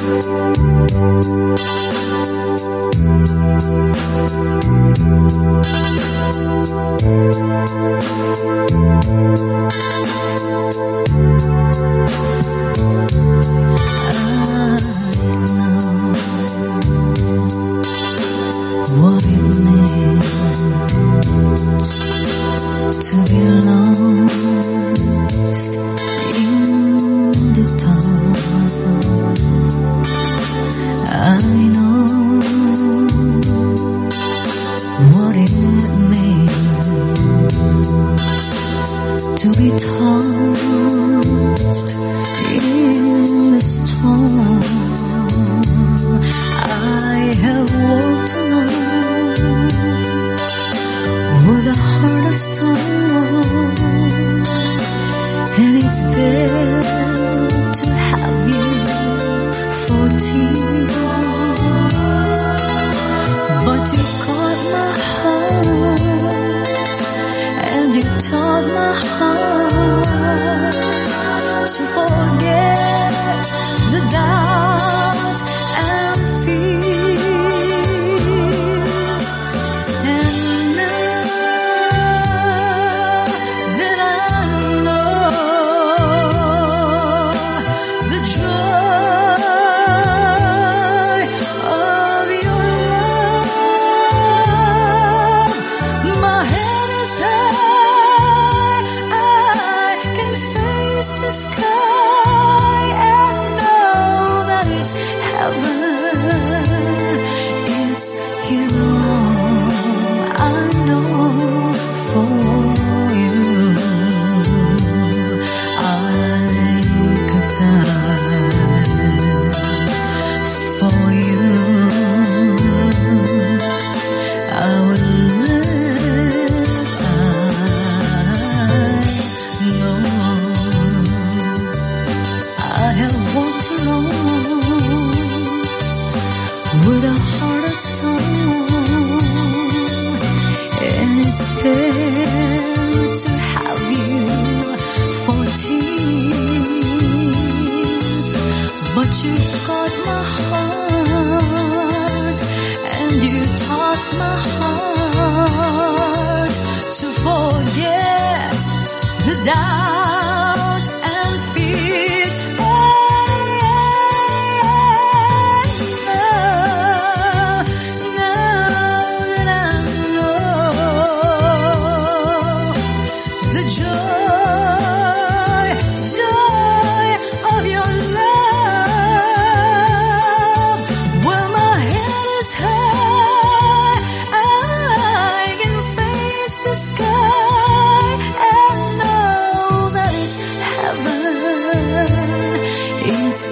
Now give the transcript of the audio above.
What it means to be lost in the dark. I know what it means to be tossed in the storm. I have walked alone with a heart of stone, and it's better to have you for tears. But you caught my heart, and you taught my heart to forget the doubt and fear. And now that I know the joy of your love, my head is high, I can face the sky and know that it's heaven. It's here alone, I know for you. I could die for you. I would live, I know. I have walked alone with a heart of stone, and it's better to have you for tears. But you got my heart, and you taught my heart to forget the doubt and fear. It's